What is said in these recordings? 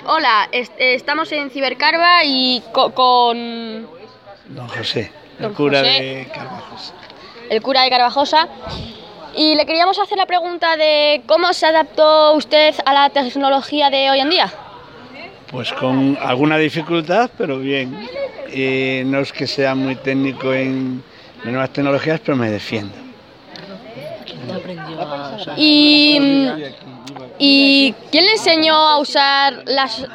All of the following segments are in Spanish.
Hola, estamos en Cibercarva y con Don José, el Don cura José. de Carvajosa. El cura de Carvajosa, y le queríamos hacer la pregunta de cómo se adaptó usted a la tecnología de hoy en día. Pues con alguna dificultad, pero bien. No es que sea muy técnico en las nuevas tecnologías, pero me defiendo. ¿Y quién le enseñó a usar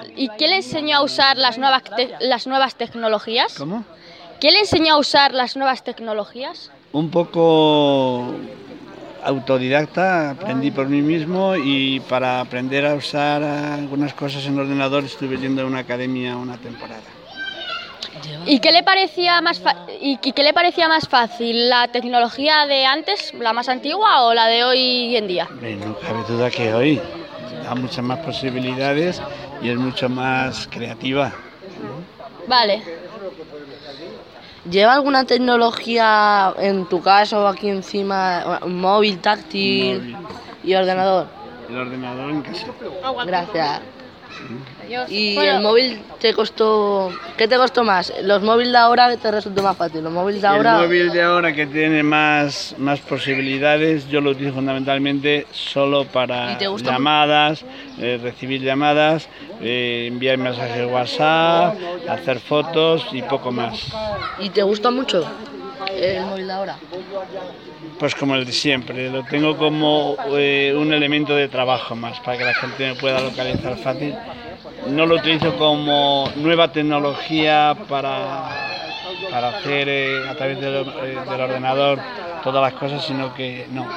las nuevas tecnologías? ¿Cómo? ¿Quién le enseñó a usar las nuevas tecnologías? Un poco autodidacta, aprendí por mí mismo, y para aprender a usar algunas cosas en el ordenador estuve yendo a una academia una temporada. ¿Y qué le parecía más fácil, la tecnología de antes, la más antigua, o la de hoy en día? No cabe duda que hoy da muchas más posibilidades y es mucho más creativa. Vale. ¿Lleva alguna tecnología en tu casa o aquí encima, móvil, táctil y ordenador? El ordenador en casa. Gracias. ¿Y Bueno, el móvil te costó? ¿Qué te costó más? ¿Los móviles de ahora que te resultó más fácil? ¿Los móviles de ahora? El móvil de ahora, que tiene más posibilidades, yo lo utilizo fundamentalmente solo para llamadas, recibir llamadas, enviar mensajes de WhatsApp, hacer fotos y poco más. ¿Y te gusta mucho el móvil de ahora? Pues como el de siempre, lo tengo como un elemento de trabajo más, para que la gente me pueda localizar fácil. No lo utilizo como nueva tecnología para hacer a través del ordenador todas las cosas, sino que no,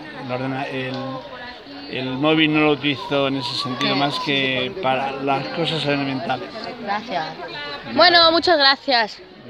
el móvil no lo utilizo en ese sentido más que para las cosas elementales. Gracias. bueno, muchas gracias.